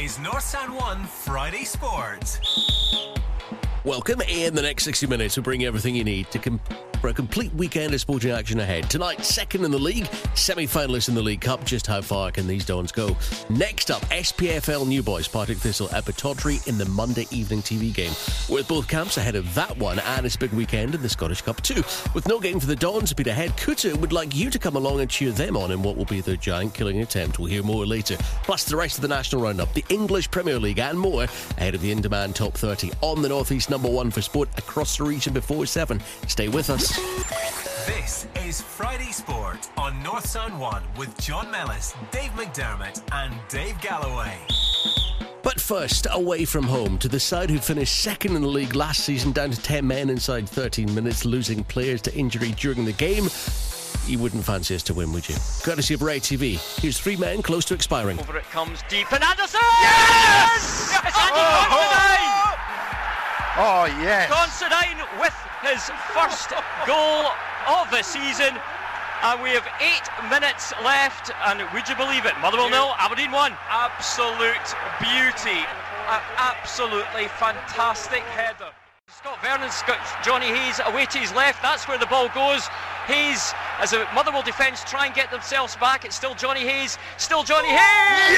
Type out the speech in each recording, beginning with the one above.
is North Sound 1 Friday Sports. Welcome. In the next 60 minutes, we'll bring everything you need for a complete weekend of sporting action ahead. Tonight, second in the league, semi-finalists in the League Cup. Just how far can these Dons go? Next up, SPFL New Boys, Partick Thistle at Pittodrie in the Monday evening TV game. With both camps ahead of that one, and it's a big weekend in the Scottish Cup too. With no game for the Dons, Peterhead Kuta would like you to come along and cheer them on in what will be their giant killing attempt. We'll hear more later. Plus the rest of the national roundup, the English Premier League and more ahead of the in-demand Top 30 on the North East number 1 for sport across the region before 7. Stay with us. This is Friday Sport on North Sound 1 with John Mellis, Dave McDermott and Dave Galloway. But first, away from home to the side who finished second in the league last season, down to 10 men inside 13 minutes, losing players to injury during the game. You wouldn't fancy us to win, would you? Courtesy of Ray TV. Here's 3 men close to expiring. Over it comes deep, and Anderson! Yes! It's Andy Considine! Oh, yes. Considine with his first goal of the season. And we have 8 minutes left. And would you believe it? Motherwell 0, Aberdeen 1. Absolute beauty. Absolutely fantastic header. Scott Vernon's got Johnny Hayes away to his left. That's where the ball goes. Hayes, as a Motherwell defence, try and get themselves back. It's still Johnny Hayes. Still Johnny Hayes!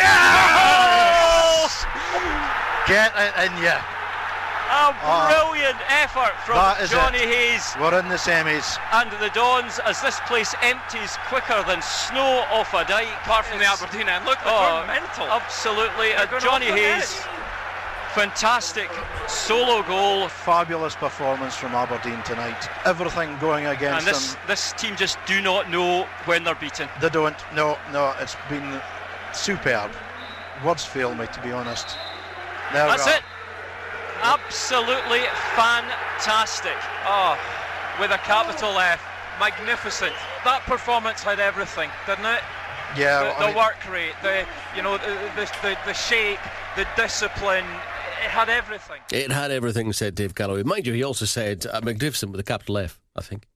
Yes! Get it in you. A brilliant effort from Johnny Hayes. We're in the semis. And the Dons, as this place empties quicker than snow off a dike. Apart from the Aberdeen end. Look, they're mental. Absolutely. Johnny Hayes, fantastic solo goal. Fabulous performance from Aberdeen tonight. Everything going against them. And this team just do not know when they're beaten. They don't. No, it's been superb. Words fail me, to be honest. That's it. Absolutely fantastic. With a capital F. Magnificent. That performance had everything, didn't it? Yeah. The work rate, the shape, the discipline. It had everything. It had everything, said Dave Galloway. Mind you, he also said magnificent with a capital F, I think.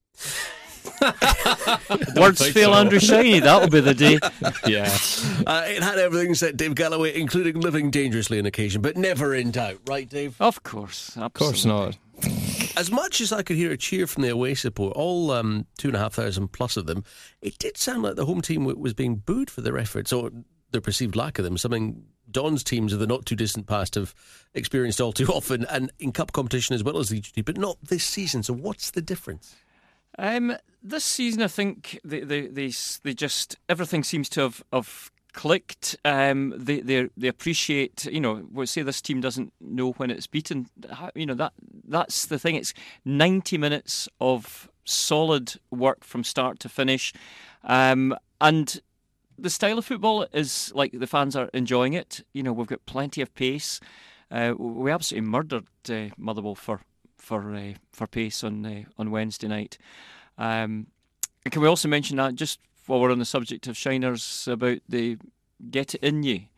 Words fail Andrew Shiny, that'll be the day. Yeah. It had everything, said Dave Galloway, including living dangerously on occasion, but never in doubt, right, Dave? Of course, absolutely. Of course not. As much as I could hear a cheer from the away support, all 2,500 plus of them, it did sound like the home team was being booed for their efforts, or their perceived lack of them, something Don's teams of the not too distant past have experienced all too often, and in cup competition as well as the GT, but not this season. So what's the difference? This season, I think they just everything seems to have clicked. They appreciate, we'll say this team doesn't know when it's beaten. That's the thing. It's 90 minutes of solid work from start to finish, and the style of football is like the fans are enjoying it. We've got plenty of pace. We absolutely murdered Motherwell for pace on Wednesday night. And can we also mention that, just while we're on the subject of Shiners, about the get it in you?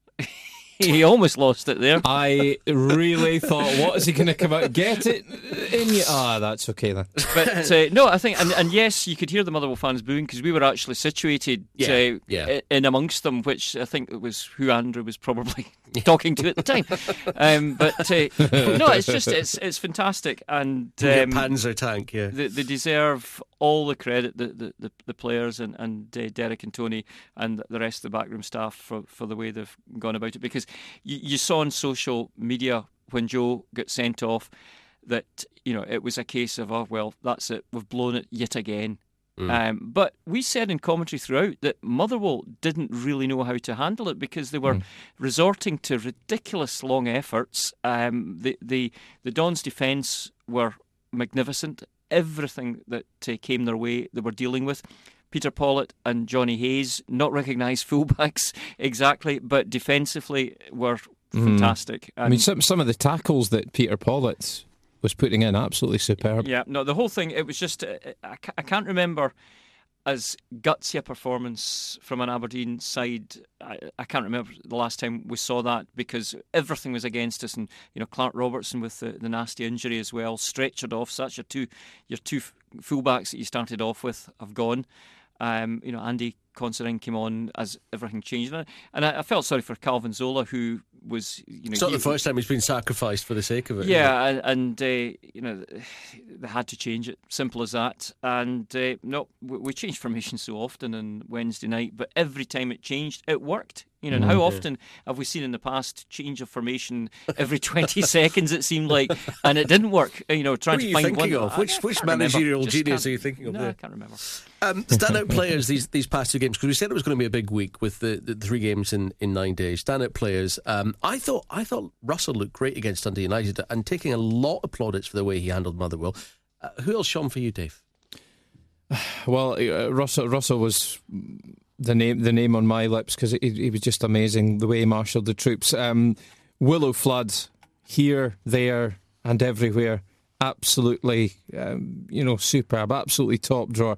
He almost lost it there. I really thought, what is he going to come out? Get it in you? That's okay then. But no, I think, and yes, you could hear the Motherwell fans booing because we were actually situated in amongst them, which I think it was who Andrew was probably talking to at the time. But no, it's fantastic, and Panzer tank, yeah. They deserve all the credit, the players and Derek and Tony and the rest of the backroom staff for the way they've gone about it, because you saw on social media when Joe got sent off that it was a case of, oh well, that's it, we've blown it yet again. But we said in commentary throughout that Motherwell didn't really know how to handle it because they were resorting to ridiculous long efforts. The Dons' defence were magnificent. Everything that came their way they were dealing with. Peter Pollitt and Johnny Hayes, not recognised fullbacks exactly, but defensively were fantastic. I mean, some of the tackles that Peter Pollitt was putting in, absolutely superb. Yeah, no, the whole thing, it was just, I can't remember as gutsy a performance from an Aberdeen side. I can't remember the last time we saw that, because everything was against us, and Clark Robertson with the nasty injury as well, stretchered off. So that's your two fullbacks that you started off with have gone. Andy Considine came on as everything changed, and I felt sorry for Calvin Zola, who was it's not the first time he's been sacrificed for the sake of it. Yeah, and they had to change it, simple as that. And no, we changed formation so often on Wednesday night, but every time it changed, it worked. And how often have we seen in the past change of formation every 20 seconds? It seemed like, and it didn't work. Trying to find one. Thinking of? Which managerial genius are you thinking of? No, there? I can't remember. Standout players these past 2 games, because we said it was going to be a big week with the 3 games in 9 days. Standout players. I thought Russell looked great against Dundee United and taking a lot of plaudits for the way he handled Motherwell. Who else shone for you, Dave? Well, Russell was the name on my lips, because he was just amazing the way he marshalled the troops. Willow Flood, here, there, and everywhere. Absolutely, superb. Absolutely top drawer.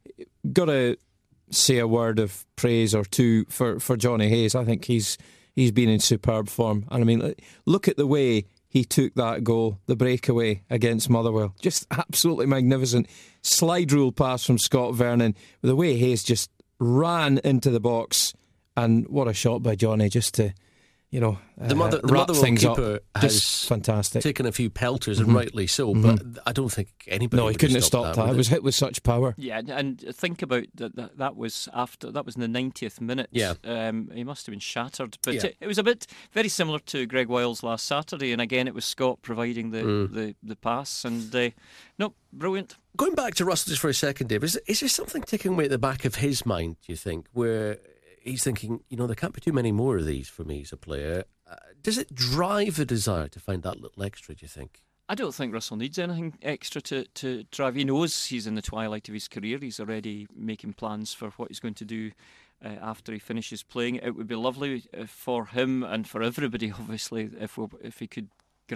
Got to say a word of praise or two for Johnny Hayes. I think he's been in superb form. And I mean, look at the way he took that goal, the breakaway against Motherwell. Just absolutely magnificent. Slide rule pass from Scott Vernon. The way Hayes just ran into the box, and what a shot by Johnny, just to the Motherwell things keeper up. has just fantastic. Taken a few pelters, and rightly so, but I don't think anybody. No, he couldn't have stopped that. It was hit with such power. Yeah, and think about that was in the 90th minute. Yeah, he must have been shattered. But it was a bit very similar to Greg Wiles last Saturday, and again it was Scott providing the pass, and brilliant. Going back to Russell just for a second, Dave, is there something ticking away at the back of his mind, do you think, where he's thinking, there can't be too many more of these for me as a player? Does it drive the desire to find that little extra, do you think? I don't think Russell needs anything extra to drive. He knows he's in the twilight of his career. He's already making plans for what he's going to do after he finishes playing. It would be lovely for him and for everybody, obviously, if he could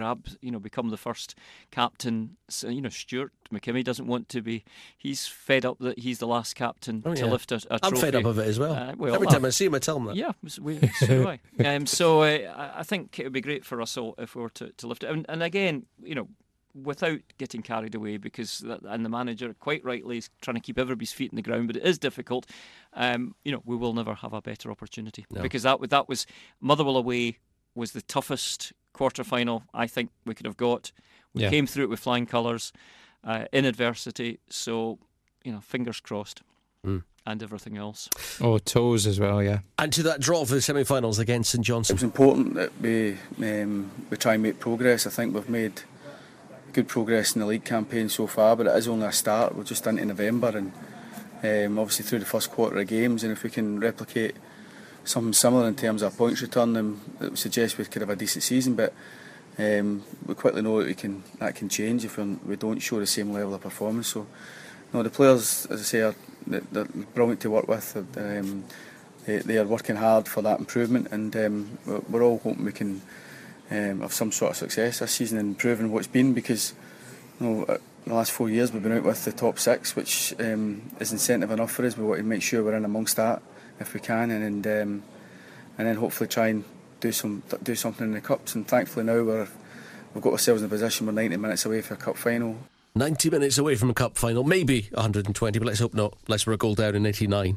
become the first captain. Stuart McKimmie doesn't want to be. He's fed up that he's the last captain to lift a trophy. I'm fed up of it as well. Every time I see him, I tell him that. Yeah, so do I. So I think it would be great for Russell if we were to lift it. And again, without getting carried away, because and the manager quite rightly is trying to keep everybody's feet in the ground, but it is difficult. We will never have a better opportunity, because that was Motherwell away was the toughest quarter-final I think we could have got. We came through it with flying colours, in adversity, so fingers crossed. And everything else. Oh, toes as well, yeah. And to that draw for the semi-finals against St Johnstone. It was important that we try and make progress. I think we've made good progress in the league campaign so far, but it is only a start. We're just into November, and obviously through the first quarter of games, and if we can replicate something similar in terms of points return, then it would suggest we could have a decent season. But we quickly know that that can change if we don't show the same level of performance. So, the players, as I say, they're brilliant to work with. They are working hard for that improvement, and we're all hoping we can have some sort of success this season in improving what's been, because the last 4 years we've been out with the top 6, which is incentive enough for us. We want to make sure we're in amongst that if we can, and then hopefully try and do something in the cups. And thankfully now we've got ourselves in a position we're 90 minutes away for a cup final. 90 minutes away from a cup final, maybe 120, but let's hope not, unless we're a goal down in 89.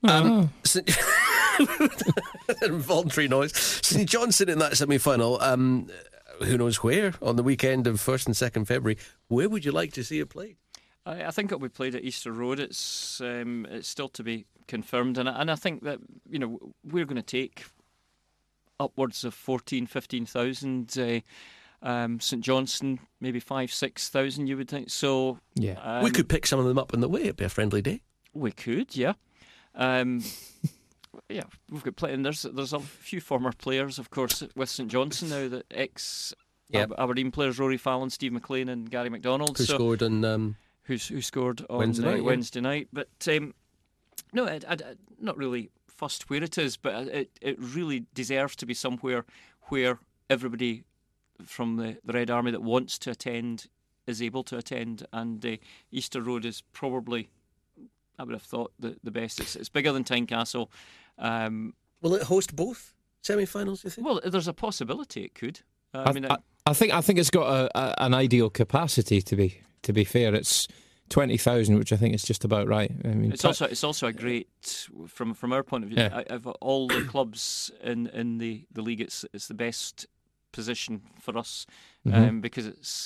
Involuntary noise. St Johnstone in that semi-final, who knows where, on the weekend of 1st and 2nd February. Where would you like to see it played? I think it'll be played at Easter Road. It's still to be confirmed, and I think that we're going to take upwards of 14,000-15,000. St Johnstone maybe 5,000-6,000, you would think. So yeah, we could pick some of them up on the way. It'd be a friendly day. We could, yeah. Yeah, we've got plenty. And there's a few former players, of course, with St Johnstone now. The Aberdeen players, Rory Fallon, Steve McLean, and Gary McDonald, who scored on who scored on Wednesday night. But no, I'm not really fussed where it is, but it really deserves to be somewhere where everybody from the Red Army that wants to attend is able to attend, and Easter Road is probably, I would have thought, the best. It's bigger than Tynecastle. Will it host both semi-finals, you think? Well, there's a possibility it could. I think it's got an ideal capacity, to be fair. It's 20,000, which I think is just about right. I mean, it's also a great, from our point of view, of all the clubs in the league, it's the best position for us, because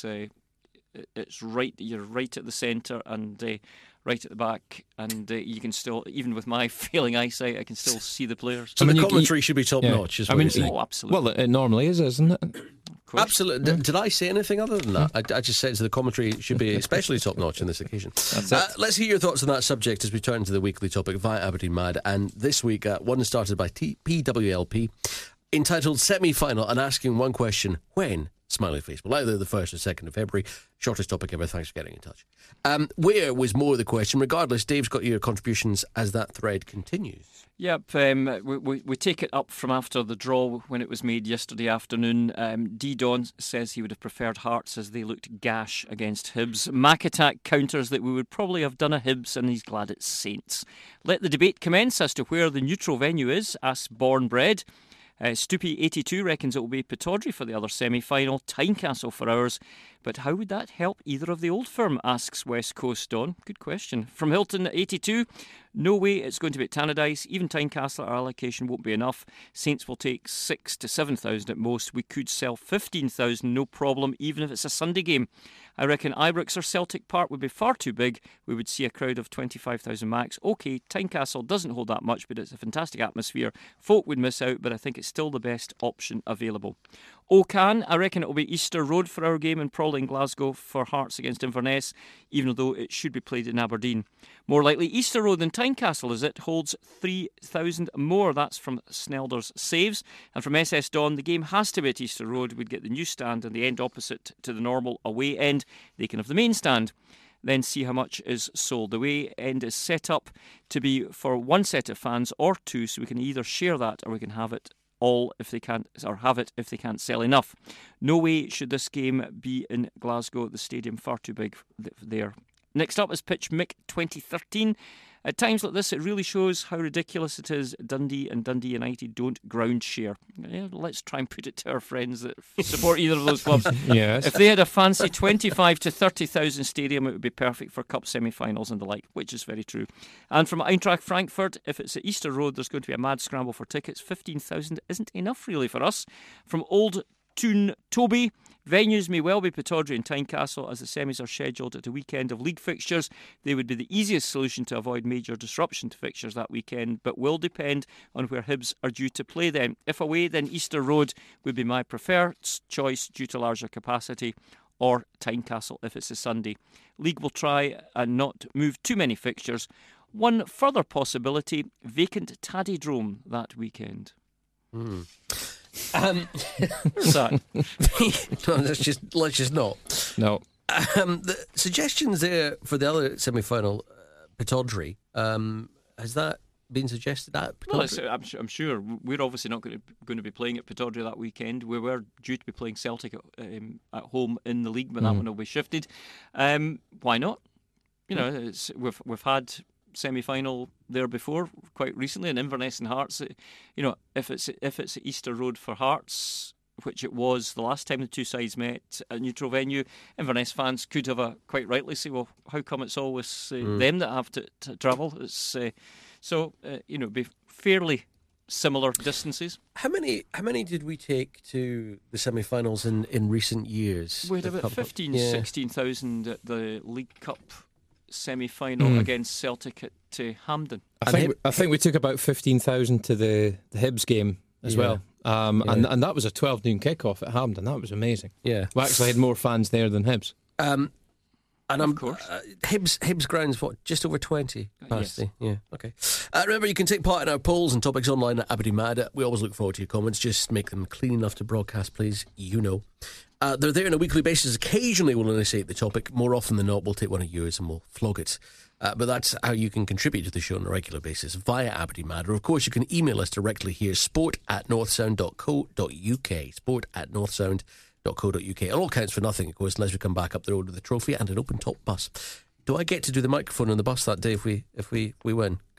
it's right. You're right at the centre and right at the back, and you can still, even with my failing eyesight, I can still see the players. So the commentary should be top notch. Is what you're saying. Oh, absolutely. Well, it normally is, isn't it? Absolutely. Did I say anything other than that? I just said the commentary should be especially top notch on this occasion. Let's hear your thoughts on that subject as we turn to the weekly topic via Aberdeen Mad. And this week, one started by PWLP, entitled Semi-Final, and asking one question: when? Smiley face. Well, either the 1st or 2nd of February. Shortest topic ever. Thanks for getting in touch. Where was more the question. Regardless, Dave's got your contributions as that thread continues. Yep, we take it up from after the draw when it was made yesterday afternoon. D. Don says he would have preferred Hearts as they looked gash against Hibs. Mac Attack counters that we would probably have done a Hibs, and he's glad it's Saints. Let the debate commence as to where the neutral venue is, asks Born Bread. Stoopy82 reckons it will be Pittodrie for the other semi-final, Tynecastle for ours. But how would that help either of the Old Firm, asks West Coast Don. Good question. From Hilton82, no way it's going to be at Tannadice. Even Tynecastle, our allocation won't be enough. Saints will take 6,000 to 7,000 at most. We could sell 15,000, no problem, even if it's a Sunday game. I reckon Ibrox or Celtic Park would be far too big. We would see a crowd of 25,000 max. OK, Tynecastle doesn't hold that much, but it's a fantastic atmosphere. Folk would miss out, but I think it's still the best option available. Okan, I reckon it will be Easter Road for our game and probably in Glasgow for Hearts against Inverness, even though it should be played in Aberdeen. More likely Easter Road than Tynecastle, as it holds 3,000 more. That's from Snelder's Saves. And from SS Don, the game has to be at Easter Road. We'd get the new stand and the end opposite to the normal away end. They can have the main stand. Then see how much is sold. The away end is set up to be for one set of fans or two, so we can either share that or we can have it all if they can't, or have it if they can't sell enough. No way should this game be in Glasgow. The stadium far too big there. Next up is Pitch Mick 2013. At times like this, it really shows how ridiculous it is Dundee and Dundee United don't ground share. Yeah, let's try and put it to our friends that support either of those clubs. Yes. If they had a fancy 25 to 30,000 stadium, it would be perfect for cup semi-finals and the like, which is very true. And from Eintracht Frankfurt, if it's at Easter Road, there's going to be a mad scramble for tickets. 15,000 isn't enough really for us. From Old Toon Toby, venues may well be Pittodrie and Tynecastle as the semis are scheduled at a weekend of league fixtures. They would be the easiest solution to avoid major disruption to fixtures that weekend, but will depend on where Hibs are due to play then. If away, then Easter Road would be my preferred choice due to larger capacity, or Tynecastle if it's a Sunday. League will try and not move too many fixtures. One further possibility, vacant Taddydrome that weekend. Where's that? No, let's just not. No. The suggestions there for the other semi-final, Pittodrie, has that been suggested at Pittodrie? Well, I'm sure we're obviously not going to be playing at Pittodrie that weekend. We were due to be playing Celtic at home in the league, but that one will be shifted. Why not? You know, we've had semi-final there before quite recently, and Inverness and Hearts. You know, if it's Easter Road for Hearts, which it was the last time the two sides met at neutral venue, Inverness fans could have quite rightly say, well, how come it's always them that have to travel? It's be fairly similar distances. How many did we take to the semi-finals in recent years? We had about 16,000 at the League Cup semi-final against Celtic at Hampden. I think we took about 15,000 to the Hibs game as well. And that was a 12 noon kickoff at Hampden. That was amazing. Yeah, we actually had more fans there than Hibs. And of course, Hibs grounds just over 20 capacity. Yes. Yeah, okay. Remember, you can take part in our polls and topics online at Aberdeen Mad. We always look forward to your comments. Just make them clean enough to broadcast, please. You know. They're there on a weekly basis. Occasionally we'll initiate the topic. More often than not, we'll take one of yours and we'll flog it. But that's how you can contribute to the show on a regular basis via Aberdeen Mad. Or of course, you can email us directly here, sport@northsound.co.uk. Sport@northsound.co.uk. It all counts for nothing, of course, unless we come back up the road with a trophy and an open top bus. Do I get to do the microphone on the bus that day if we win?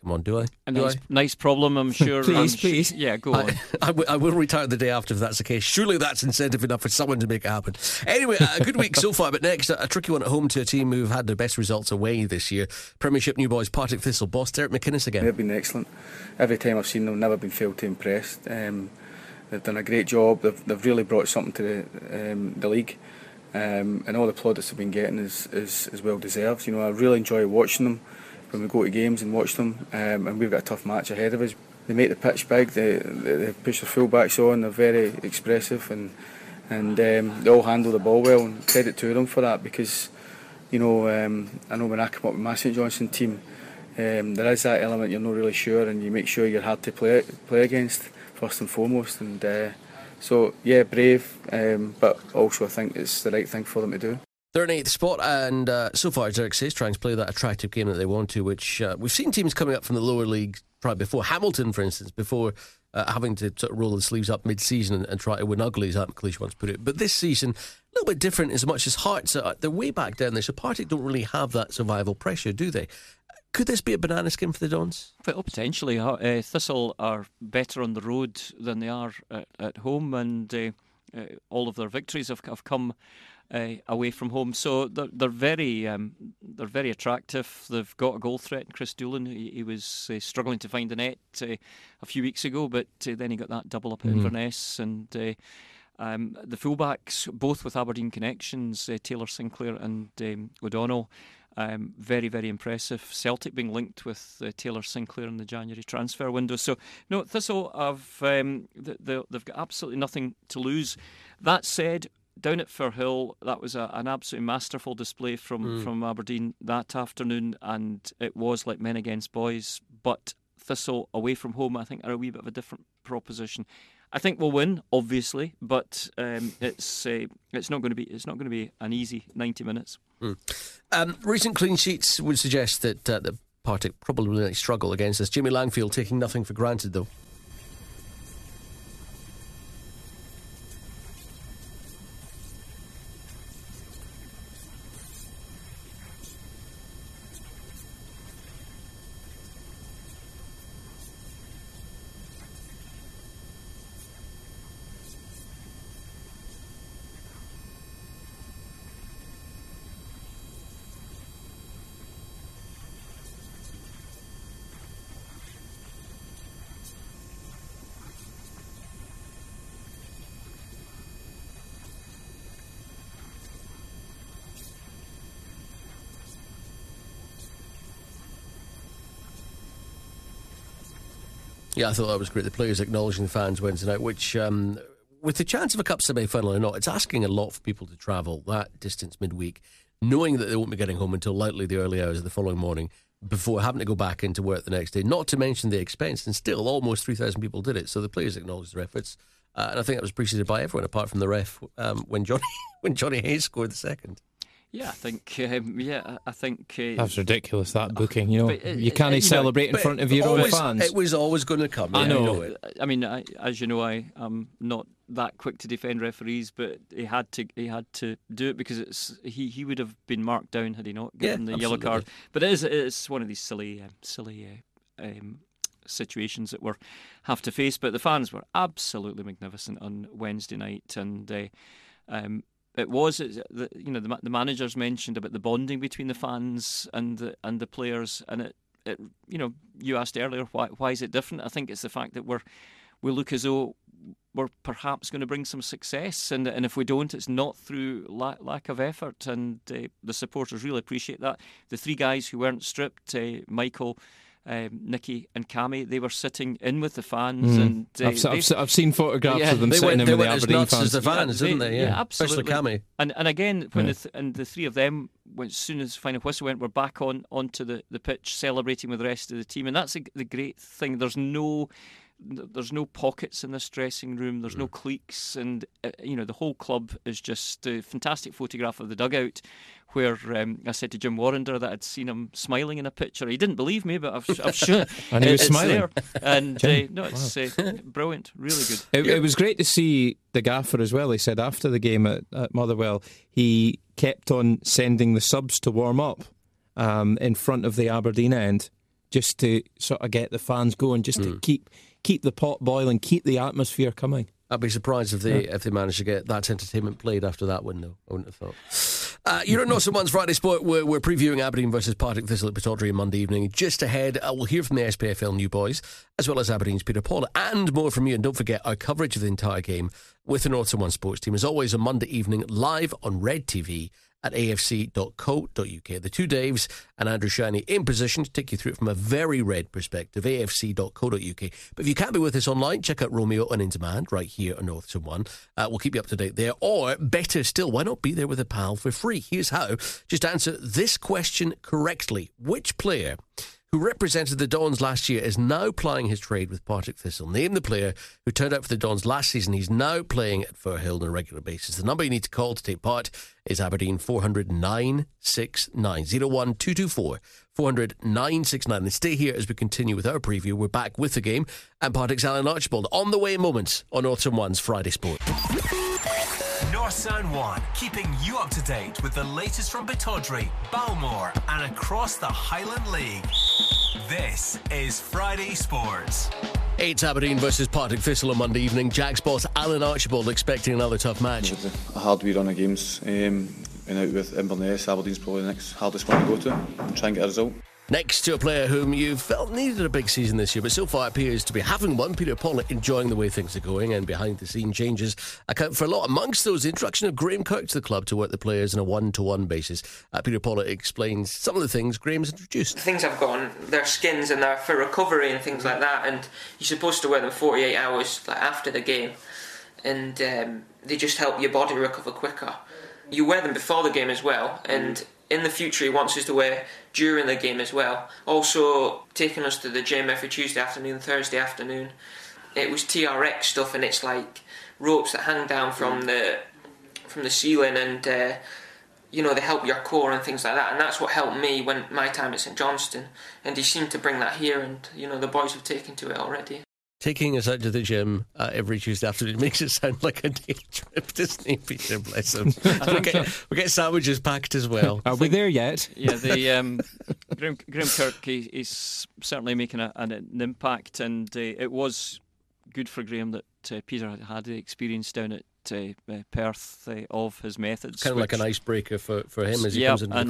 Come on, do I? Nice problem, I'm sure. Please. Yeah, go on. I will retire the day after if that's the case. Surely that's incentive enough for someone to make it happen. Anyway, a good week so far, but next, a tricky one at home to a team who've had their best results away this year. Premiership new boys, Partick Thistle. Boss Derek McInnes again. They've been excellent. Every time I've seen them, never been failed to impress. They've done a great job. They've really brought something to the league. And all the plaudits they've been getting is well deserved. You know, I really enjoy watching them when we go to games and watch them, and we've got a tough match ahead of us. They make the pitch big, they push the full-backs on, they're very expressive, and they all handle the ball well, and credit to them for that, because, you know, I know when I come up with my St Johnstone team, there is that element you're not really sure, and you make sure you're hard to play against, first and foremost, and so, yeah, brave, but also I think it's the right thing for them to do. They're in 8th spot, and so far, as Derek says, trying to play that attractive game that they want to, which we've seen teams coming up from the lower league probably before. Hamilton, for instance, before having to sort of roll the sleeves up mid-season and try to win ugly, as Adam McLeish once put it. But this season, a little bit different as much as Hearts, they're way back down there, so Partick don't really have that survival pressure, do they? Could this be a banana skin for the Dons? Well, potentially. Thistle are better on the road than they are at home, and all of their victories have come away from home, so they're very attractive. They've got a goal threat. Chris Doolan, he was struggling to find the net a few weeks ago, but then he got that double up at Inverness, and the fullbacks, both with Aberdeen connections, Taylor Sinclair and O'Donnell, very, very impressive. Celtic being linked with Taylor Sinclair in the January transfer window. So, no, Thistle they've got absolutely nothing to lose. That said, down at Firhill, that was an absolutely masterful display from Aberdeen that afternoon, and it was like men against boys. But Thistle away from home, I think, are a wee bit of a different proposition. I think we'll win, obviously, but it's not going to be an easy 90 minutes. Recent clean sheets would suggest that the Partick probably will struggle against us. Jimmy Langfield taking nothing for granted, though. Yeah, I thought that was great. The players acknowledging the fans Wednesday night, which, with the chance of a cup semi-final or not, it's asking a lot for people to travel that distance midweek, knowing that they won't be getting home until likely the early hours of the following morning, before having to go back into work the next day, not to mention the expense, and still almost 3,000 people did it. So the players acknowledged their efforts, and I think that was appreciated by everyone, apart from the ref, when Johnny Hayes scored the second. Yeah, I think. That's ridiculous. That booking, you can't celebrate in front of your own fans. It was always going to come. I know. I mean, as you know, I am not that quick to defend referees, but he had to do it because he would have been marked down had he not given the yellow card. But it's one of these silly situations that we have to face. But the fans were absolutely magnificent on Wednesday night, and it was, the managers mentioned about the bonding between the fans and the players, and it you asked earlier why is it different. I think it's the fact that we look as though we're perhaps going to bring some success, and if we don't, it's not through lack of effort, and the supporters really appreciate that. The three guys who weren't stripped, Michael, Nicky and Cammy, they were sitting in with the fans, and I've seen photographs of them sitting in with the Aberdeen fans. As the fans, didn't they? Yeah, absolutely. Especially Cammy. And again, when the three of them, as soon as the final whistle went, were back onto the pitch celebrating with the rest of the team, and that's the great thing. There's no pockets in this dressing room. There's no cliques, and the whole club is just a fantastic photograph of the dugout, where I said to Jim Warrender that I'd seen him smiling in a picture. He didn't believe me, but I've shown and he was smiling there. And it's brilliant, really good. It was great to see the gaffer as well. He said after the game at Motherwell, he kept on sending the subs to warm up in front of the Aberdeen end, just to sort of get the fans going, just to keep the pot boiling, keep the atmosphere coming. I'd be surprised if they manage to get that entertainment played after that window. I wouldn't have thought. You're at North St One's Friday Sport. We're previewing Aberdeen versus Partick Thistle at Pittodrie on Monday evening. Just ahead, we'll hear from the SPFL new boys, as well as Aberdeen's Peter Paula, and more from you. And don't forget our coverage of the entire game with the North St One sports team, as always, on Monday evening, live on Red TV at afc.co.uk. The two Daves and Andrew Shiney in position to take you through it from a very red perspective, afc.co.uk. But if you can't be with us online, check out Romeo on In Demand right here on North St One. We'll keep you up to date there. Or, better still, why not be there with a pal for free? Here's how. Just answer this question correctly. Which player who represented the Dons last year is now plying his trade with Partick Thistle? Name the player who turned out for the Dons last season. He's now playing at Firhill on a regular basis. The number you need to call to take part is Aberdeen 400 969 01224 400 969. And stay here as we continue with our preview. We're back with the game and Partick's Alan Archibald on the way in moments on North St One's Friday Sport. North Sound 1, keeping you up to date with the latest from Pittodrie, Balmore and across the Highland League. This is Friday Sports. It's Aberdeen versus Partick Thistle on Monday evening. Jack's boss Alan Archibald expecting another tough match. It's a hard wee run of games. Been out with Inverness. Aberdeen's probably the next hardest one to go to and try and get a result. Next to a player whom you felt needed a big season this year, but so far appears to be having one, Peter Pollitt, enjoying the way things are going, and behind-the-scene changes account for a lot. Amongst those, the introduction of Graham Kirk to the club to work the players on a one-to-one basis. Peter Pollitt explains some of the things Graham's introduced. The things I've got on their skins and they're for recovery and things like that, and you're supposed to wear them 48 hours after the game, and they just help your body recover quicker. You wear them before the game as well, and in the future he wants us to wear during the game as well. Also taking us to the gym every Tuesday afternoon, Thursday afternoon. It was TRX stuff, and it's like ropes that hang down from the ceiling, and they help your core and things like that. And that's what helped me when my time at St Johnstone, and he seemed to bring that here, and the boys have taken to it already. Taking us out to the gym every Tuesday afternoon makes it sound like a day trip, doesn't it, Peter? Bless him. We get sandwiches packed as well. Are we there yet? Yeah, Graham Kirk is certainly making an impact, and it was good for Graham that Peter had the experience down at Perth of his methods. Kind of like an icebreaker for him as he comes into the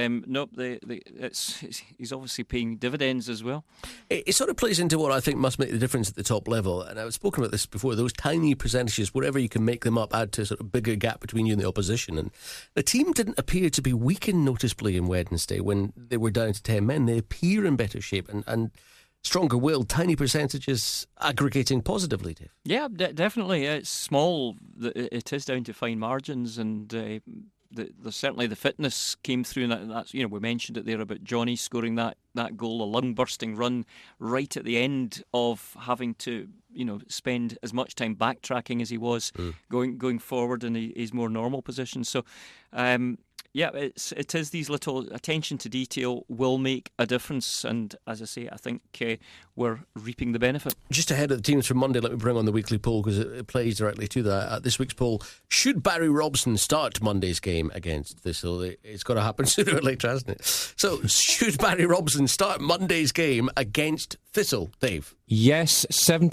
club. He's obviously paying dividends as well. It sort of plays into what I think must make the difference at the top level, and I've spoken about this before, those tiny percentages, wherever you can make them up, add to a sort of bigger gap between you and the opposition. And the team didn't appear to be weakened noticeably in Wednesday when they were down to 10 men. They appear in better shape and stronger will, tiny percentages aggregating positively, Dave. Yeah, definitely. It's small. It is down to fine margins, and certainly the fitness came through. And that's we mentioned it there about Johnny scoring that goal, a lung-bursting run right at the end of having to spend as much time backtracking as he was going forward in his more normal position. So. Yeah, it is these little attention to detail will make a difference, and as I say, I think we're reaping the benefit. Just ahead of the teams for Monday, let me bring on the weekly poll because it plays directly to that. This week's poll: should Barry Robson start Monday's game against Thistle? It's got to happen sooner or later, hasn't it? So, should Barry Robson start Monday's game against Thistle, Dave? Yes,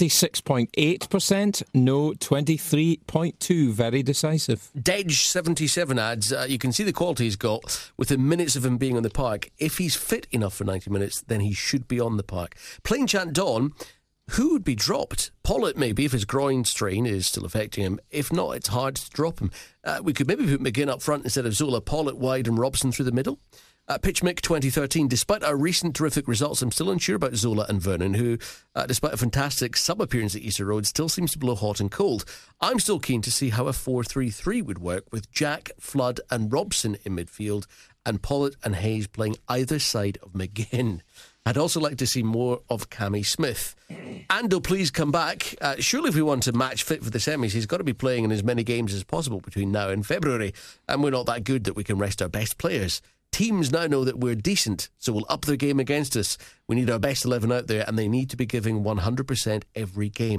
76.8%. No, 23.2%. Very decisive. Dedge77 adds, you can see the quality he's got within minutes of him being on the park. If he's fit enough for 90 minutes, then he should be on the park. Plain Chant Dawn, who would be dropped? Pollitt maybe, if his groin strain is still affecting him. If not, it's hard to drop him. We could maybe put McGinn up front instead of Zola, Pollitt wide and Robson through the middle. Pitchmick 2013, despite our recent terrific results, I'm still unsure about Zola and Vernon, who, despite a fantastic sub-appearance at Easter Road, still seems to blow hot and cold. I'm still keen to see how a 4-3-3 would work with Jack, Flood and Robson in midfield and Pollitt and Hayes playing either side of McGinn. I'd also like to see more of Cammy Smith. Ando, please come back. Surely if we want to match fit for the semis, he's got to be playing in as many games as possible between now and February, and we're not that good that we can rest our best players. Teams now know that we're decent, so will up their game against us. We need our best 11 out there, and they need to be giving 100% every game.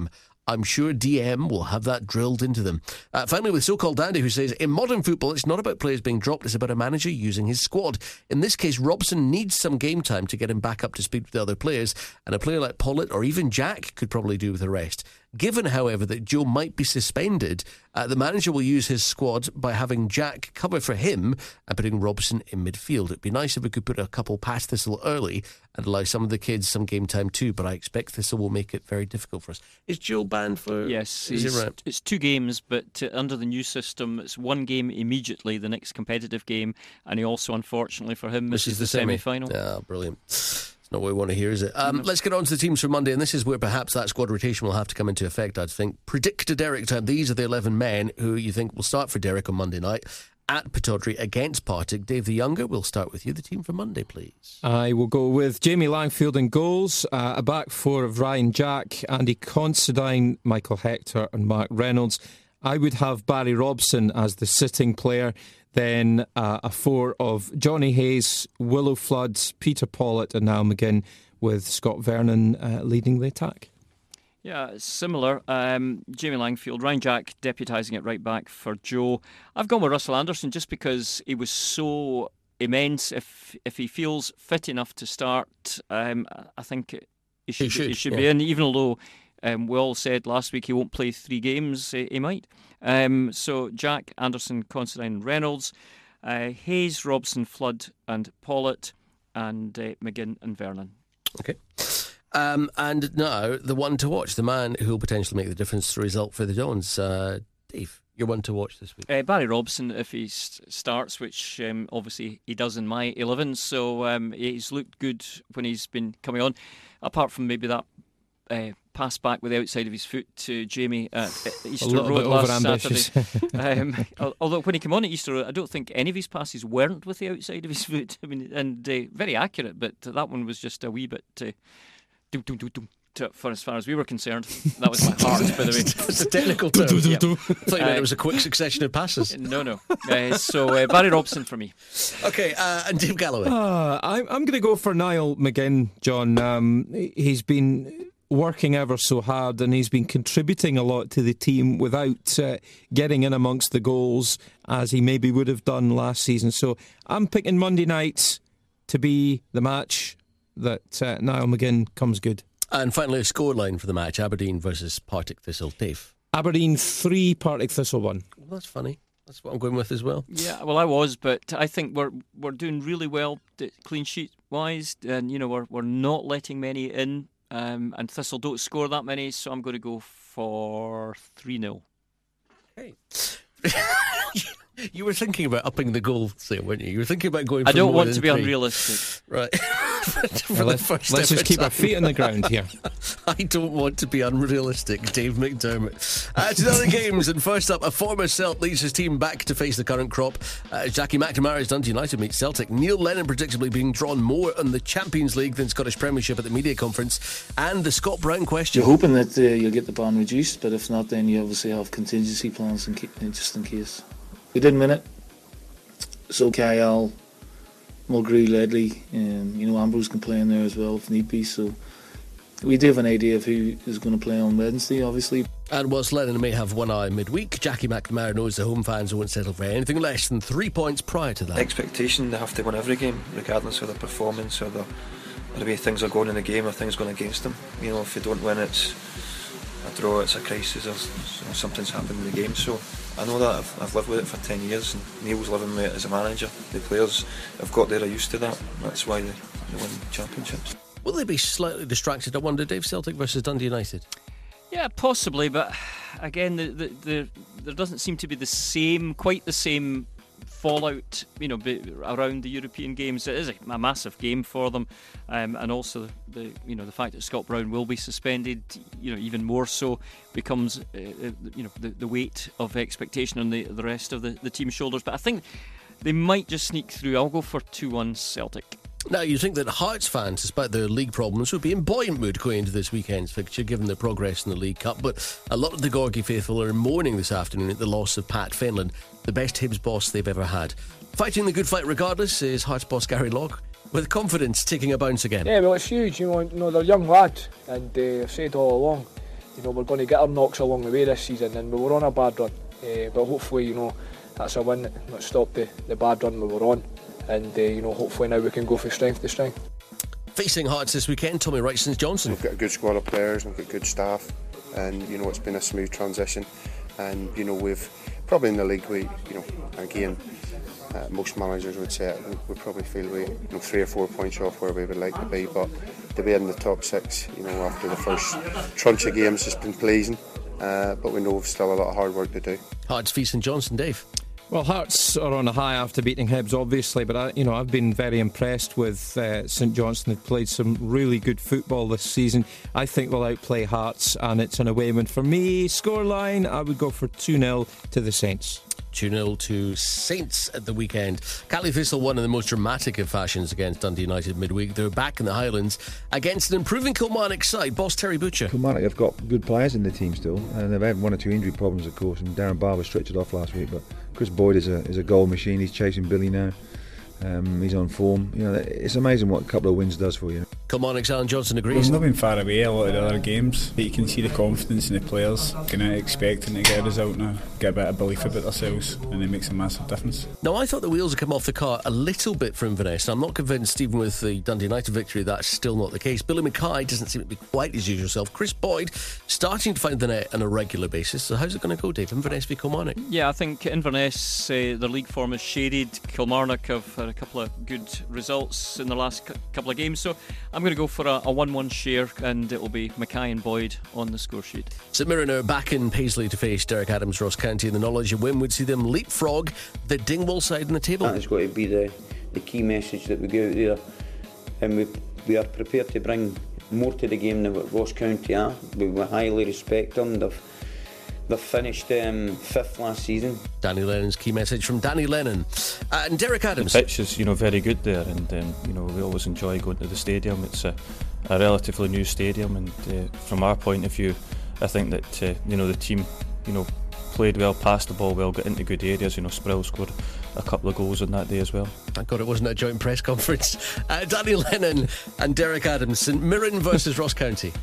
I'm sure DM will have that drilled into them. Finally, with So-Called Dandy, who says, in modern football, it's not about players being dropped, it's about a manager using his squad. In this case, Robson needs some game time to get him back up to speed with the other players, and a player like Pollitt or even Jack could probably do with a rest. Given, however, that Joe might be suspended, the manager will use his squad by having Jack cover for him and putting Robson in midfield. It'd be nice if we could put a couple past Thistle early and allow some of the kids some game time too, but I expect Thistle will make it very difficult for us. Is Joe banned for... Yes, is it right? It's 2 games, but under the new system, it's 1 game immediately, the next competitive game, and he also, unfortunately for him, misses the semi-final. Yeah, brilliant. Not what we want to hear, is it? Let's get on to the teams for Monday, and this is where perhaps that squad rotation will have to come into effect, I think. Predict a Derek time. These are the 11 men who you think will start for Derek on Monday night at Pittodrie against Partick. Dave the Younger, we'll start with you. The team for Monday, please. I will go with Jamie Langfield in goals, a back 4 of Ryan Jack, Andy Considine, Michael Hector and Mark Reynolds. I would have Barry Robson as the sitting player. Then a 4 of Johnny Hayes, Willow Flood, Peter Pollitt and Niall McGinn, with Scott Vernon leading the attack. Yeah, similar. Jamie Langfield, Ryan Jack deputising at right back for Joe. I've gone with Russell Anderson just because he was so immense. If he feels fit enough to start, I think he should be in, even though we all said last week he won't play 3 games, he might. So Jack, Anderson, Considine, Reynolds, Hayes, Robson, Flood and Pollitt, and McGinn and Vernon. Okay. And now the one to watch, the man who will potentially make the difference to the result for the Dons. Dave, you're one to watch this week. Barry Robson, if he starts, which obviously he does in my 11, so he's looked good when he's been coming on, apart from maybe that pass back with the outside of his foot to Jamie at Easter Road last Saturday. Although when he came on at Easter Road, I don't think any of his passes weren't with the outside of his foot. I mean, and very accurate, but that one was just a wee bit for as far as we were concerned. That was my heart, by the way. It's a technical term. I thought you meant it was a quick succession of passes. No. So Barry Robson for me. Okay, and Dave Galloway. I'm going to go for Niall McGinn, John. He's been working ever so hard and he's been contributing a lot to the team without getting in amongst the goals as he maybe would have done last season. So I'm picking Monday night to be the match that Niall McGinn comes good. And finally, a scoreline for the match, Aberdeen versus Partick Thistle. Dave? Aberdeen 3, Partick Thistle 1. Well, that's funny. That's what I'm going with as well. Yeah, well, I was, but I think we're doing really well clean sheet wise, and we're not letting many in. And Thistle don't score that many, so I'm going to go for 3-0. Okay. You were thinking about upping the goal sale, weren't you? You were thinking about going for I don't more want than to be 3. Unrealistic. Right. Let's just keep our feet on the ground here. I don't want to be unrealistic, Dave McDermott. To the other games, and first up, a former Celt leads his team back to face the current crop. Jackie McNamara's Dundee United meet Celtic. Neil Lennon predictably being drawn more on the Champions League than Scottish Premiership at the media conference. And the Scott Brown question. You're hoping that you'll get the ban reduced, but if not, then you obviously have contingency plans just in case. We didn't win it, so Kyle, Mulgrew, Ledley, Ambrose can play in there as well if need be. So we do have an idea of who is going to play on Wednesday, obviously. And whilst Lennon may have one eye midweek, Jackie McNamara knows the home fans won't settle for anything less than 3 points prior to that. Expectation, they have to win every game, regardless of their performance or the way things are going in the game or things going against them. If they don't win, it's a draw, it's a crisis, or something's happened in the game. So I know that I've lived with it for 10 years, and Neil's living with it as a manager. The players have got there, are used to that. That's why they win championships. Will they be slightly distracted, I wonder, Dave? Celtic versus Dundee United? Yeah, possibly, but again, there doesn't seem to be quite the same fallout, around the European games. It is a massive game for them, and also the fact that Scott Brown will be suspended, even more so becomes the weight of expectation on the rest of the team's shoulders. But I think they might just sneak through. I'll go for 2-1 Celtic. Now, you think that Hearts fans, despite their league problems, would be in buoyant mood going into this weekend's fixture, given their progress in the League Cup, but a lot of the Gorgie faithful are in mourning this afternoon at the loss of Pat Fenlon, the best Hibs boss they've ever had. Fighting the good fight regardless is Hearts boss Gary Locke, with confidence taking a bounce again. Yeah, well, it's huge. They're young lads, and I've said all along, we're going to get our knocks along the way this season, and we were on a bad run. But hopefully, that's a win that stopped the bad run we were on, and hopefully now we can go from strength to strength. Facing Hearts this weekend, Tommy Wrightson-Johnson. We've got a good squad of players, we've got good staff, and it's been a smooth transition. And we've probably in the league, again, most managers would say we probably feel we 3 or 4 points off where we would like to be, but to be in the top 6, after the first tranche of games has been pleasing. But we know we've still a lot of hard work to do. Hearts facing Johnson, Dave. Well, Hearts are on a high after beating Hibs, obviously, but I've been very impressed with St Johnstone. They've played some really good football this season. I think we'll outplay Hearts, and it's an away win for me. Scoreline, I would go for 2-0 to the Saints. 2-0 to Saints at the weekend. Caley Thistle won in the most dramatic of fashions against Dundee United midweek. They're back in the Highlands against an improving Kilmarnock side. Boss Terry Butcher. Kilmarnock have got good players in the team still, and they've had 1 or 2 injury problems, of course, and Darren Barber stretched it off last week, but Chris Boyd is a goal machine. He's chasing Billy now. He's on form. It's amazing what a couple of wins does for you. Kilmarnock's Alan Johnson agrees. We've not been far away a lot of the other games, but you can see the confidence in the players, expecting to get a result now, get a bit of belief about themselves, and it makes a massive difference. Now, I thought the wheels had come off the car a little bit for Inverness. I'm not convinced, even with the Dundee United victory, that's still not the case. Billy Mackay doesn't seem to be quite his usual self. Chris Boyd starting to find the net on a regular basis. So how's it going to go, Dave? Inverness v Kilmarnock? Yeah, I think Inverness, their league form is shaded. Kilmarnock have had a couple of good results in the last couple of games, so I'm going to go for a 1-1 share, and it will be Mackay and Boyd on the score sheet. St Mirren are back in Paisley to face Derek Adams Ross County, and the knowledge a win would see them leapfrog the Dingwall side on the table. That is going to be the key message that we go out there, and we are prepared to bring more to the game than what Ross County are. We highly respect them. They've finished 5th last season. Danny Lennon's key message from Danny Lennon. And Derek Adams. The pitch is, very good there, and we always enjoy going to the stadium. It's a relatively new stadium, and from our point of view, I think that the team, played well, passed the ball well, got into good areas. Sproul scored a couple of goals on that day as well. Thank God it wasn't a joint press conference. Danny Lennon and Derek Adams. St Mirren versus Ross County.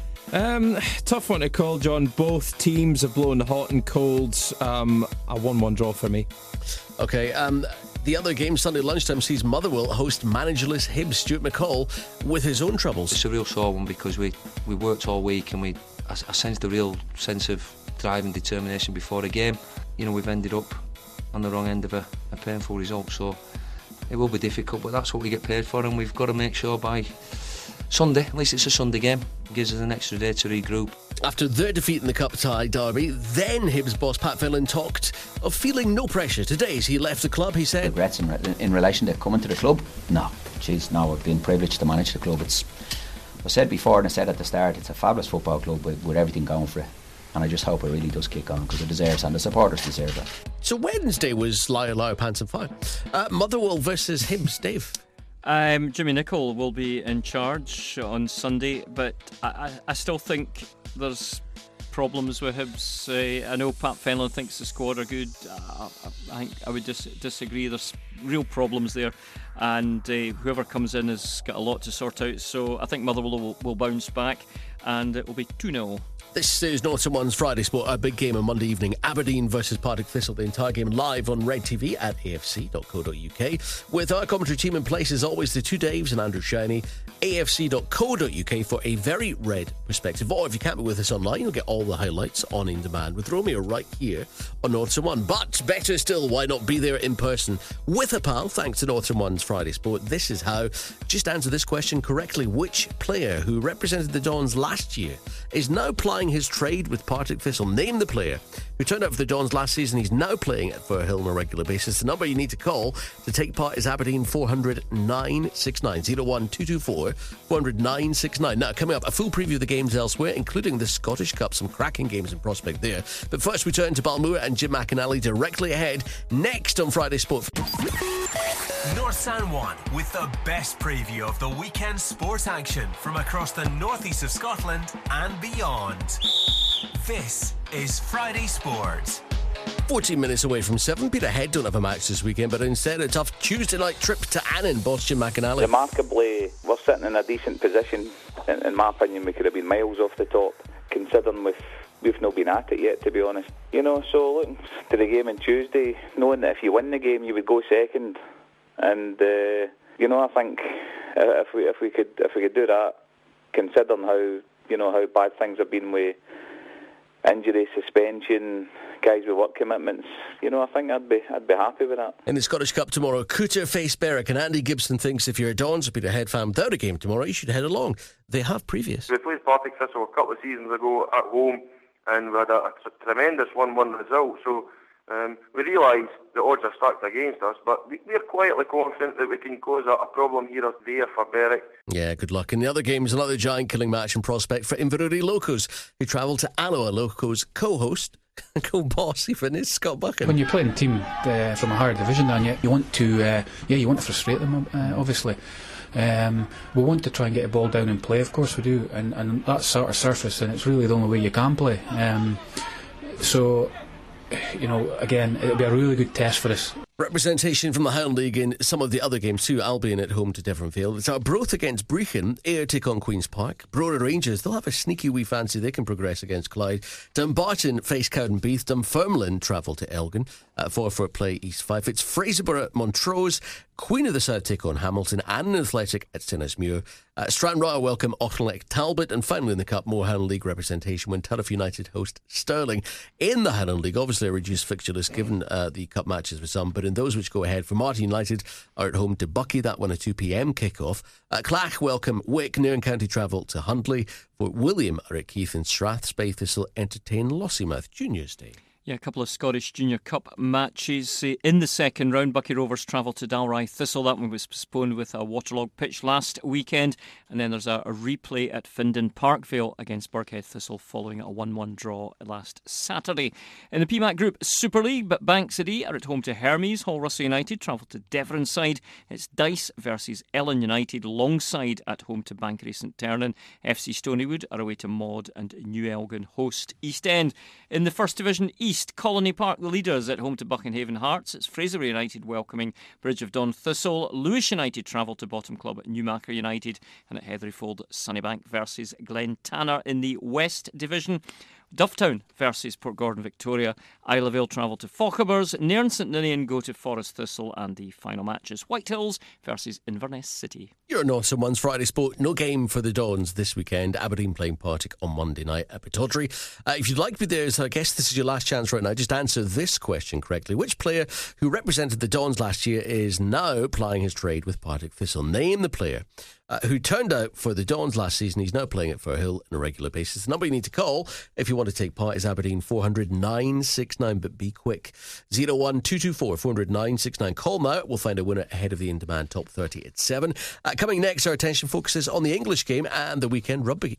Tough one to call, John. Both teams have blown hot and cold. A 1-1 draw for me. Okay, the other game Sunday lunchtime sees Motherwell host managerless Hibs. Stuart McCall with his own troubles. It's a real sore one because we worked all week, and I sensed a real sense of drive and determination before the game. We've ended up on the wrong end of a painful result, so it will be difficult, but that's what we get paid for, and we've got to make sure by Sunday, at least it's a Sunday game, it gives us an extra day to regroup. After their defeat in the Cup tie derby, then Hibs boss Pat Phelan talked of feeling no pressure. Today as he left the club, he said, regrets in relation to coming to the club? No, we've been privileged to manage the club. I said before, and I said at the start, it's a fabulous football club with everything going for it, and I just hope it really does kick on, because it deserves, and the supporters deserve it. So Wednesday was Liar Pants and Fire. Motherwell versus Hibs. Dave? Jimmy Nicholl will be in charge on Sunday, but I still think there's problems with Hibs. I know Pat Fenlon thinks the squad are good. I think I would disagree. There's real problems there, and whoever comes in has got a lot to sort out. So I think Motherwell will bounce back, and it will be 2-0. This is Northern One's Friday Sport, a big game on Monday evening. Aberdeen versus Partick Thistle. The entire game live on Red TV at afc.co.uk. With our commentary team in place, as always, the two Daves and Andrew Shiney. afc.co.uk for a very red perspective. Or if you can't be with us online, you'll get all the highlights on In Demand with Romeo right here on Northern One. But better still, why not be there in person with a pal, thanks to Northern One's Friday Sport. This is how. Just answer this question correctly. Which player who represented the Dons last year is now playing his trade with Partick Thistle? Name the player who turned up for the Dons last season. He's now playing at Firhill on a regular basis. The number you need to call to take part is Aberdeen 400 969 01224 400 969. Now, coming up, a full preview of the games elsewhere, including the Scottish Cup. Some cracking games in prospect there. But first, we turn to Balmoor and Jim McInally directly ahead next on Friday Sport. North San Juan with the best preview of the weekend sports action from across the northeast of Scotland and beyond. This is Friday Sport. 14 minutes away from 7. Peterhead don't have a match this weekend, but instead a tough Tuesday night trip to Annan. Boss Jim McInally. Remarkably, we're sitting in a decent position. In my opinion, we could have been miles off the top, considering we've we've not been at it yet, to be honest. You know, so looking to the game on Tuesday, knowing that if you win the game, you would go second, and you know, I think if we could do that, considering how bad things have been with injury, suspension, guys with work commitments, you know, I think I'd be happy with that. In the Scottish Cup tomorrow, Cooter face Berwick, and Andy Gibson thinks if you're a Dons or Peterhead fan without a game tomorrow, you should head along. They have previous. We played Partick Thistle a couple of seasons ago at home, and we had a tremendous 1-1 result, so we realise the odds are stacked against us, but we're quietly confident that we can cause a problem here or there for Berwick. Yeah, good luck. In the other games, another giant-killing match in prospect for Inverurie Locos, who travel to Alloa. Locos co-host, co-boss even, is Scott Buchan. When you're playing a team from a higher division, then you want to frustrate them, obviously. We want to try and get the ball down and play, of course we do, and that's sort of surface, and it's really the only way you can play. So, you know, again, it'll be a really good test for us. Representation from the Highland League in some of the other games too. Albion at home to Devonfield. It's Arbroath against Brechin. Ayr take on Queen's Park. Brora Rangers, they'll have a sneaky wee fancy they can progress against Clyde. Dumbarton face Cowdenbeath. Dunfermline travel to Elgin. Forfeit play East Fife. It's Fraserburgh at Montrose. Queen of the South take on Hamilton, and Athletic at Sinnesmuir. Stranraer welcome Auchinleck Talbot, and finally in the Cup, more Highland League representation when Turriff United host Stirling. In the Highland League, obviously a reduced fixture list given the Cup matches for some, but in those which go ahead, Formartine United are at home to Buckie, that one a 2 p.m. kick-off. Clach welcome Wick, Nairn County travel to Huntly. Fort William are at Keith, and Strathspey Thistle entertain Lossiemouth Juniors Day. Yeah, a couple of Scottish Junior Cup matches in the second round. Buckie Rovers travel to Dalry Thistle. That one was postponed with a waterlogged pitch last weekend. And then there's a replay at Findon Parkvale against Birkhead Thistle following a 1-1 draw last Saturday. In the PMAC Group Super League, but Bankside are at home to Hermes. Hull Russell United travel to Deveronside. It's Dice versus Ellen United. Longside at home to Bankery St Ternan. FC Stonywood are away to Maud, and New Elgin host East End. In the First Division East, Colony Park, the leaders, at home to Buchenhaven Hearts. It's Fraser United welcoming Bridge of Don Thistle. Lewis United travel to Bottom Club at Newmarket United, and at Heatheryfold, Sunnybank versus Glen Tanner. In the West Division, Dufftown versus Port Gordon Victoria. Isla Vale travel to Fochabers. Nairn St Ninian go to Forest Thistle, and the final matches Whitehills versus Inverness City. You're not someone's Friday Sport. No game for the Dons this weekend. Aberdeen playing Partick on Monday night at Pittodrie. If you'd like to be there, so I guess this is your last chance right now. Just answer this question correctly. Which player who represented the Dons last year is now plying his trade with Partick Thistle? Name the player who turned out for the Dons last season. He's now playing at Firhill on a regular basis. The number you need to call if you want to take part is Aberdeen 400 969, but be quick. 01224 400 969. Call now. We'll find a winner ahead of the in-demand top 30 at 7. Coming next, our attention focuses on the English game and the weekend rugby.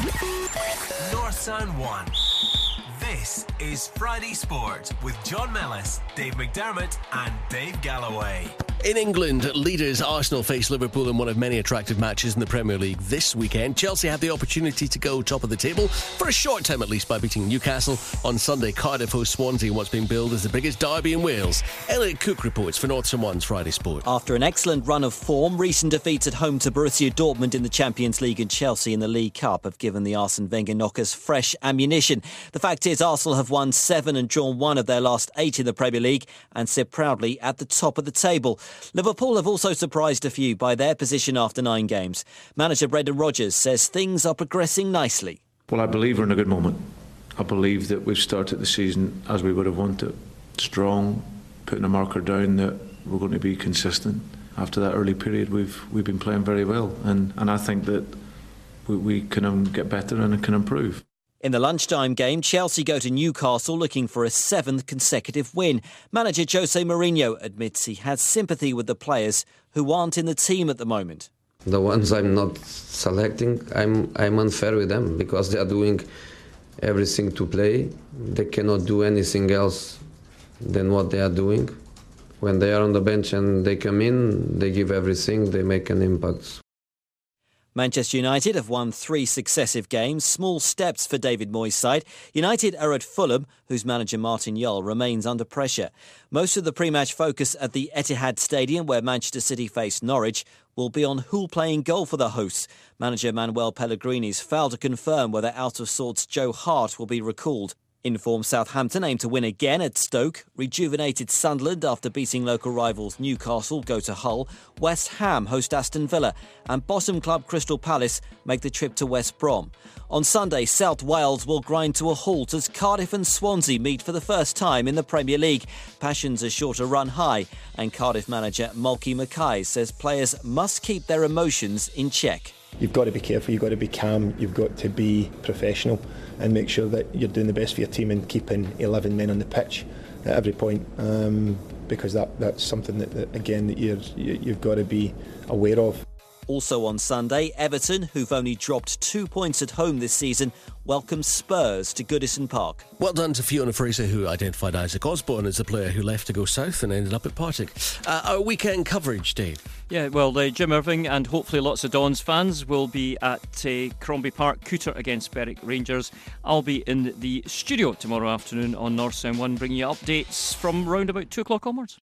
North Sound 1. This is Friday Sport with John Mellis, Dave McDermott and Dave Galloway. In England, leaders Arsenal face Liverpool in one of many attractive matches in the Premier League this weekend. Chelsea had the opportunity to go top of the table, for a short time at least, by beating Newcastle. On Sunday, Cardiff host Swansea in what's being billed as the biggest derby in Wales. Elliot Cook reports for North Sound 1's Friday Sport. After an excellent run of form, recent defeats at home to Borussia Dortmund in the Champions League and Chelsea in the League Cup have given the Arsene Wenger knockers fresh ammunition. The fact is, Arsenal have won 7 and drawn 1 of their last 8 in the Premier League and sit proudly at the top of the table. Liverpool have also surprised a few by their position after 9 games. Manager Brendan Rodgers says things are progressing nicely. Well, I believe we're in a good moment. I believe that we've started the season as we would have wanted. Strong, putting a marker down that we're going to be consistent. After that early period, we've been playing very well, and I think that we can get better and it can improve. In the lunchtime game, Chelsea go to Newcastle looking for a 7th consecutive win. Manager Jose Mourinho admits he has sympathy with the players who aren't in the team at the moment. The ones I'm not selecting, I'm unfair with them because they are doing everything to play. They cannot do anything else than what they are doing. When they are on the bench and they come in, they give everything, they make an impact. Manchester United have won 3 successive games, small steps for David Moyes' side. United are at Fulham, whose manager Martin Jol remains under pressure. Most of the pre-match focus at the Etihad Stadium, where Manchester City face Norwich, will be on who'll play in goal for the hosts. Manager Manuel Pellegrini's failed to confirm whether out-of-sorts Joe Hart will be recalled. Informed Southampton aim to win again at Stoke. Rejuvenated Sunderland after beating local rivals Newcastle go to Hull. West Ham host Aston Villa. And bottom club Crystal Palace make the trip to West Brom. On Sunday, South Wales will grind to a halt as Cardiff and Swansea meet for the first time in the Premier League. Passions are sure to run high, and Cardiff manager Malky Mackay says players must keep their emotions in check. You've got to be careful, you've got to be calm, you've got to be professional and make sure that you're doing the best for your team and keeping 11 men on the pitch at every point, because that's something that you've got to be aware of. Also on Sunday, Everton, who've only dropped 2 points at home this season, welcome Spurs to Goodison Park. Well done to Fiona Fraser, who identified Isaac Osborne as the player who left to go south and ended up at Partick. Our weekend coverage, Dave. Yeah, well, Jim Irving and hopefully lots of Dons fans will be at Crombie Park, Cooter against Berwick Rangers. I'll be in the studio tomorrow afternoon on North Sound 1, bringing you updates from round about 2 o'clock onwards.